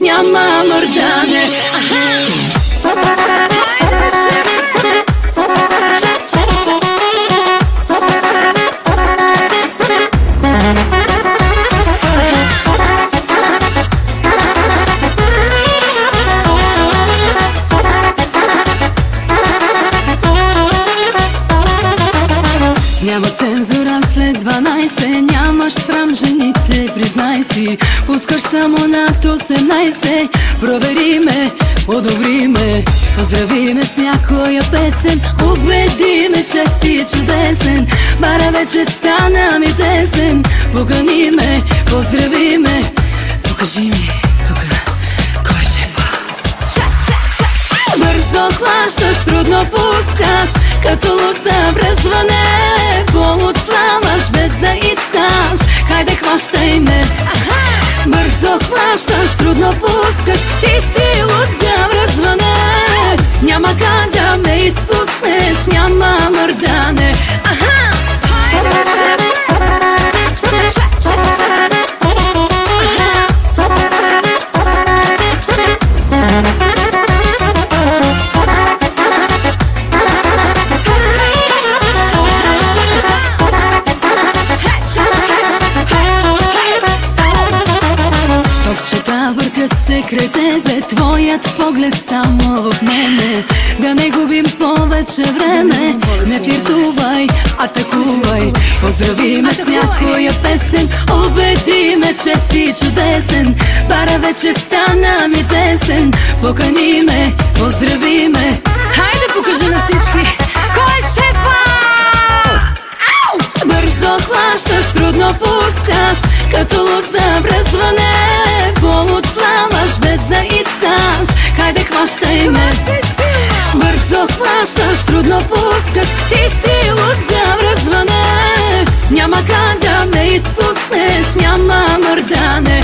няма мърдане. Няма цензура след 12, нямаш срам жените, признай си. Пускаш само над 18, провери ме, одобри ме. Поздрави ме с някоя песен, убеди ме, че си чудесен. Бара вече стана ми тесен, покани ме, поздрави ме. Покажи ми тука, кой ще ба? Бързо хващаш, трудно пускаш, като луца връзване. Получаваш без да искаш, хайде хващай ме. Бързо хващаш, трудно пускаш, ти си луд за връзване. Няма как да ме изпуснеш, няма мърдане. Въркат секретите, твоят поглед само в мене. Да не губим повече време, не флиртувай, атакувай. Поздрави ме с някоя песен, убеди ме, че си чудесен. Бара вече стана ми тесен, покани ме, поздрави ме. Хайде покажи на всички, кой е шефа? Бързо хващаш, трудно пускаш, като луд за връзване. Получаваш без да искаш, хайде хващай ме. Бързо хващаш, трудно пускаш, ти си луд за връзване. Няма как да ме изпуснеш, няма мърдане.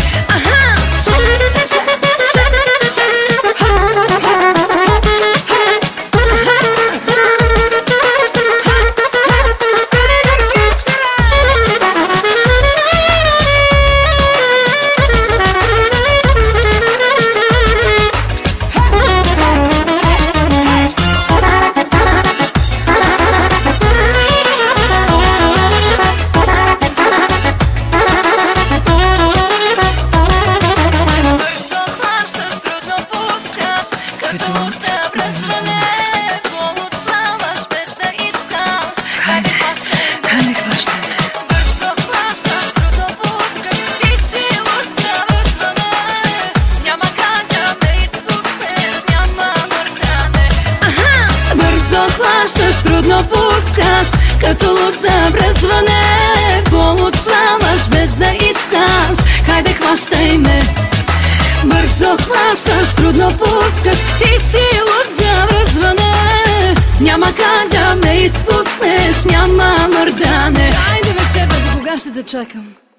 Хващаш, трудно пускаш, като луд за връзване. Получаваш без да искаш, хайде хващай ме. Бързо хващаш, трудно пускаш, ти си луд за връзване. Няма как да ме изпуснеш, няма мърдане. Хайде ме, шефа, до кога ще те чакам?